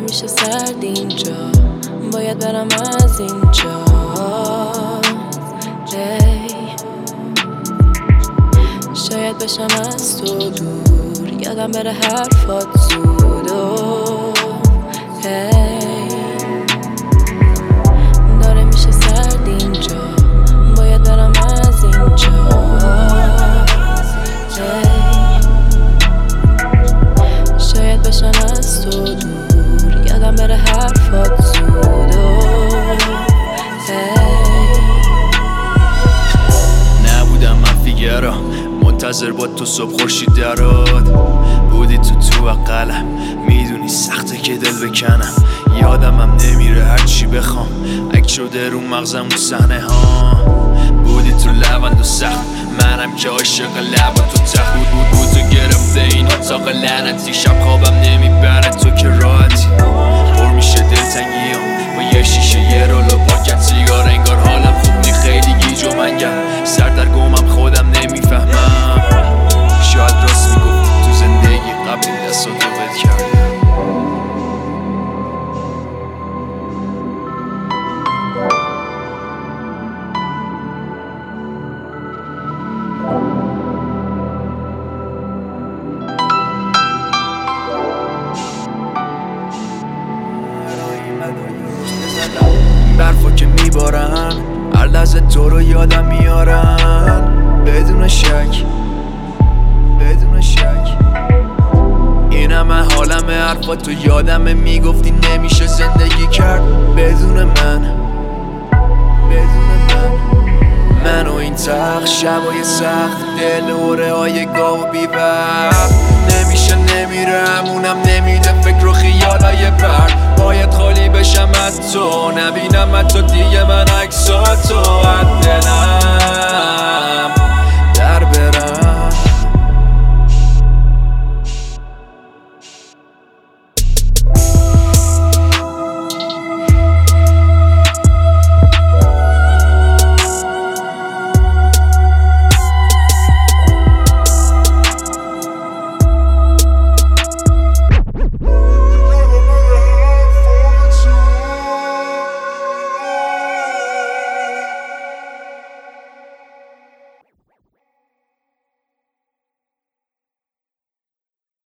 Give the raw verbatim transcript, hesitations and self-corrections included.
میشه سرد اینجا، باید برم از اینجا. ای شاید بشم از تو دور، یادم بره حرفات زود. ای داره میشه سرد اینجا، باید برم از اینجا. ای شاید بشم از تو دور، یادم بره حرفات زود. نبودم من فیگرا منتظر با تو صبح خورشید درات، بودی تو تو و قلم، میدونی سخته که دل بکنم. یادم هم نمیره هرچی بخوام، اک شده رو مغزم اون صحنه ها. بودی تو لبند و سخت، منم که عاشق لب تو تخت. بود بود بود تو گرفته این اتاق لعنتی، شب خوابم نمیبره تو که راحتی. پر میشه دلتنگیام با یه شیشه یه رولو پاکت سیگار، انگار حالم خوب نی خیلی گیج و منگم، سر در گمم خودم نمیفهمم. شاید راست میگفت تو زندگی قبل این دست رو ول کردم. برفا که میبارن هر لحظه تو رو یادم میارن، بدون شک بدون شک. این همه حالمه حرفا تو یادمه، میگفتی نمیشه زندگی کرد بدون من بدون من. من و این تخت شبای سخت، دل اوره های گاه و بیوقت. نمیشه نمیره همونم نمیده فکر و خیالای پرد. باید خالی بشم از تو، نبینم حتی دیگه من عکساتو از دلم.